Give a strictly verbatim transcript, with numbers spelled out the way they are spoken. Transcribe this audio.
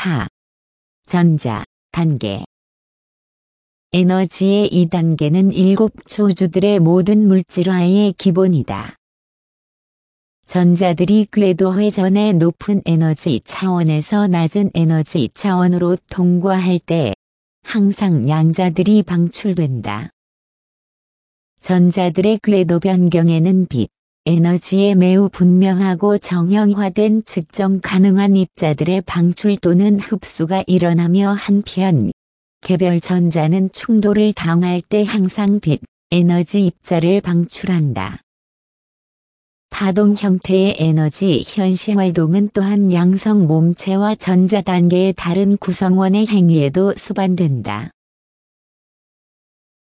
사. 전자, 단계. 에너지의 이 단계는 일곱 초주들의 모든 물질화의 기본이다. 전자들이 궤도 회전의 높은 에너지 차원에서 낮은 에너지 차원으로 통과할 때 항상 양자들이 방출된다. 전자들의 궤도 변경에는 빛, 에너지에 매우 분명하고 정형화된 측정 가능한 입자들의 방출 또는 흡수가 일어나며 한편 개별 전자는 충돌을 당할 때 항상 빛, 에너지 입자를 방출한다. 파동 형태의 에너지 현시활동은 또한 양성 몸체와 전자 단계의 다른 구성원의 행위에도 수반된다.